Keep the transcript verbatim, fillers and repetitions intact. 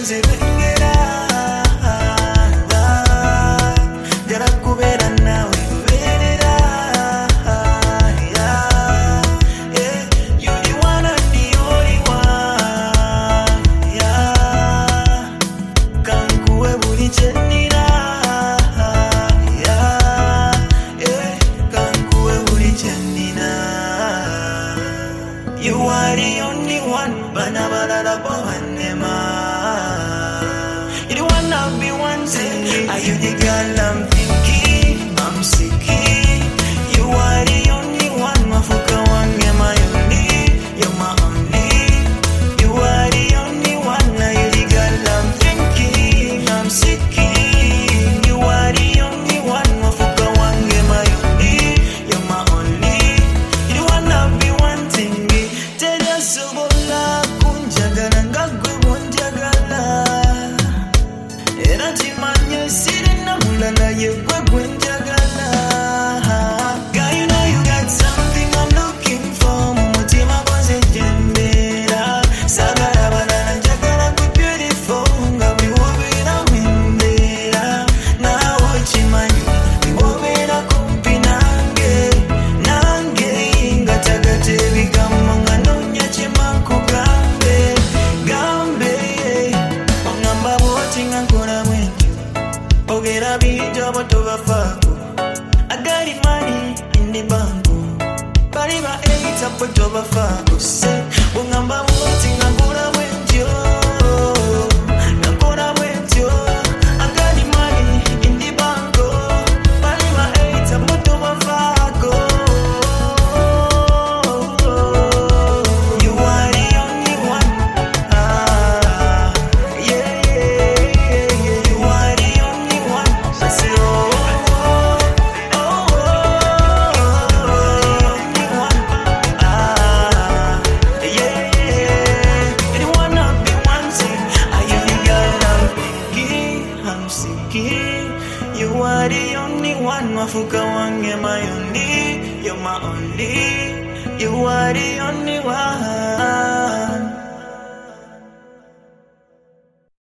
gonze bengera jara kubera nawe berera yeah you the one and the only one yeah kankuwe buri chenira yeah yeah kankuwe buri chenira you are the only one bana bana bohanema you the one I've been wanting are you the girl I'm thinking I'm seeking you are the only one mafuka wange my only you're my only you are the only one are you the girl I'm thinking I'm seeking you are the only one mafuka wange my only you're my only you the one I've been wanting tell us sobola kunjagala ngagwe bonjagala era timanye sirina mulala yegwe gwenjagala girl you know you got something I'm looking for mumutima gonze jembera sagala banana njagala gwe beautiful nga biwobera mwembera nawe chimanyi biwobera kumpi nange nange nga tagate bigambo nga nonya chimankugambe gambe ongamba bwoti nga nkola bwentyo ogera binjo botobafako I got the money in the bank bali ba eight up botobafako se ongamba bwoti nga nkola bwentyo nkola bwentyo I got the money in the bank bali ba eight up botobafako you are the only one ah yeah yeah yeah you are the only one I say oh oh oh you are the only one ah yeah yeah you're the one I've been wanting are you the girl I'm thinking I'm seeking you are the only one mafuka wange my only you're my only you are the only one